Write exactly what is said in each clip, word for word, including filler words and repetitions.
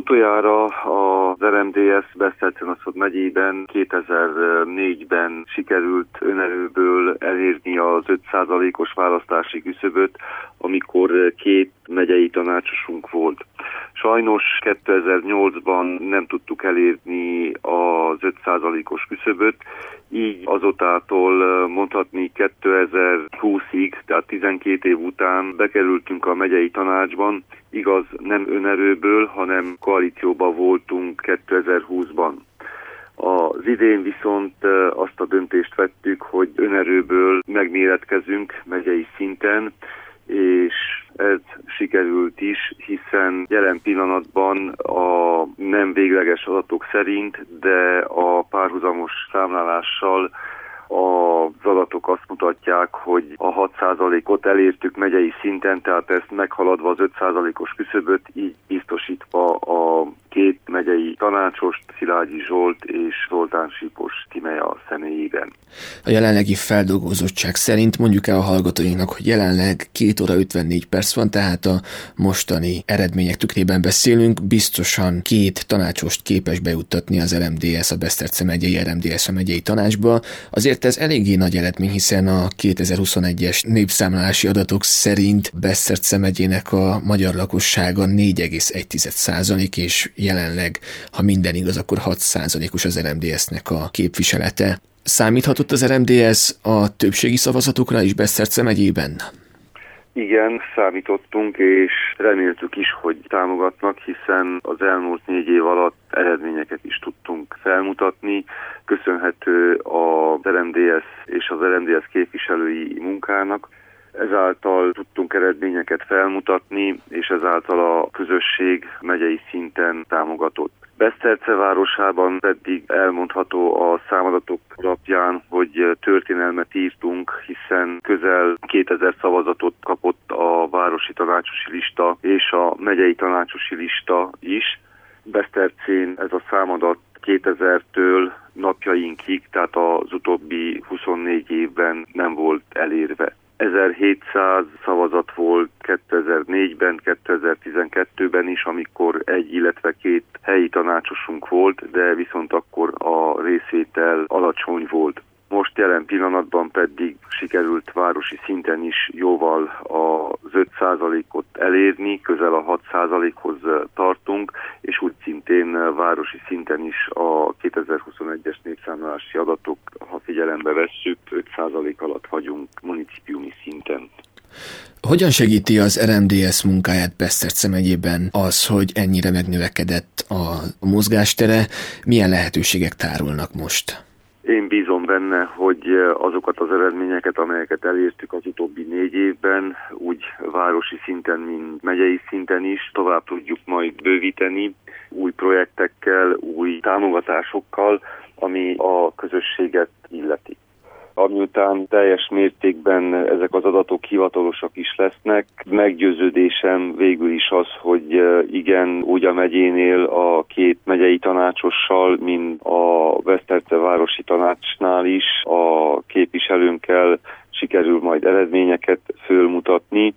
Utoljára az er em dé es Besztercen-Aszód megyében kétezer-négyben sikerült önerőből elérni az öt százalékos választási küszöböt, amikor két megyei tanácsosunk volt. Sajnos kétezer-nyolcban nem tudtuk elérni az öt százalékos küszöböt, így azótától mondhatni kétezer-húszig, tehát tizenkét év után bekerültünk a megyei tanácsban. Igaz, nem önerőből, hanem koalícióban voltunk kétezer-húszban. Az idén viszont azt a döntést vettük, hogy önerőből megméretkezünk megyei szinten, és ez sikerült is, hiszen jelen pillanatban a nem végleges adatok szerint, de a párhuzamos számlálással az adatok azt mutatják, hogy a hat százalékot elértük megyei szinten, tehát ezt meghaladva az öt százalékos küszöböt, így biztosítva a két megyei tanácsost, Szilágyi Zsolt és Zoltán Sipos Tímea személyében. A jelenlegi feldolgozottság szerint mondjuk el a hallgatóinknak, hogy jelenleg két óra ötvennégy perc van, tehát a mostani eredmények tükrében beszélünk, biztosan két tanácsost képes bejuttatni az er em dé es, a Beszterce megyei er em dé es a megyei tanácsba. Azért ez eléggé nagy eredmény, hiszen a kétezer-huszonegyes népszámlálási adatok szerint Beszterce megyének a magyar lakossága négy egész egy százalék, és jelenleg, ha minden igaz, akkor hat százalékos az er em dé es-nek a képviselete. Számíthatott az er em dé es a többségi szavazatokra is Beszterce megyében? Igen, számítottunk, és reméltük is, hogy támogatnak, hiszen az elmúlt négy év alatt eredményeket is tudtunk felmutatni. Köszönhető az er em dé es és az er em dé es képviselői munkának. Ezáltal tudtunk eredményeket felmutatni, és ezáltal a közösség megyei szinten támogatott. Beszterce városában pedig elmondható a számadatok alapján, hogy történelmet írtunk, hiszen közel kétezer szavazatot kapott a városi tanácsosi lista és a megyei tanácsosi lista is. Besztercén ez a számadat kétezertől napjainkig, tehát az utóbbi huszonnégy évben nem volt elérve. ezerhétszáz szavazat volt kétezer-négyben, kétezer-tizenkettőben is, amikor egy, illetve két helyi tanácsosunk volt, de viszont akkor a részvétel alacsony volt. Most jelen pillanatban pedig sikerült városi szinten is jóval az öt százalékot elérni, közel a hat százalékhoz tartunk, és úgy szintén városi szinten is a kétezer-huszonegyes népszámlálási adatok, ha figyelembe vesszük, öt százalék alatt vagyunk municipiumi szinten. Hogyan segíti az er em dé es munkáját Beszterce megyében az, hogy ennyire megnövekedett a mozgástere? Milyen lehetőségek tárulnak most? Én bízom benne, hogy azokat az eredményeket, amelyeket elértük az utóbbi négy évben, úgy városi szinten, mint megyei szinten is tovább tudjuk majd bővíteni új projektekkel, új támogatásokkal, ami a közösséget illeti. Amiután teljes mértékben ezek az adatok hivatalosak is lesznek, meggyőződésem végül is az, hogy igen, úgy a megyénél a két megyei tanácsossal, mint a Beszterce városi tanácsnál is a képviselőnkkel sikerül majd eredményeket fölmutatni,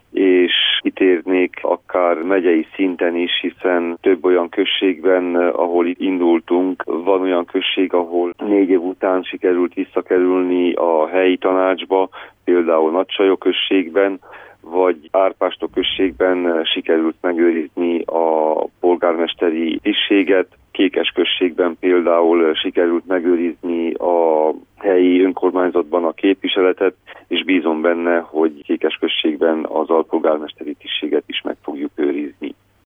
és kitérnék akár megyei szinten is, hiszen több olyan községben, ahol itt indultunk, van olyan község, ahol négy év után sikerült visszakerülni a helyi tanácsba, például Nagysajó községben, vagy Árpástó községben sikerült megőrizni a polgármesteri tisztséget, Kékes községben például sikerült megőrizni a helyi önkormányzatban a képviseletet, és bízom benne, hogy Kékes községben az alpolgármesteri tisztséget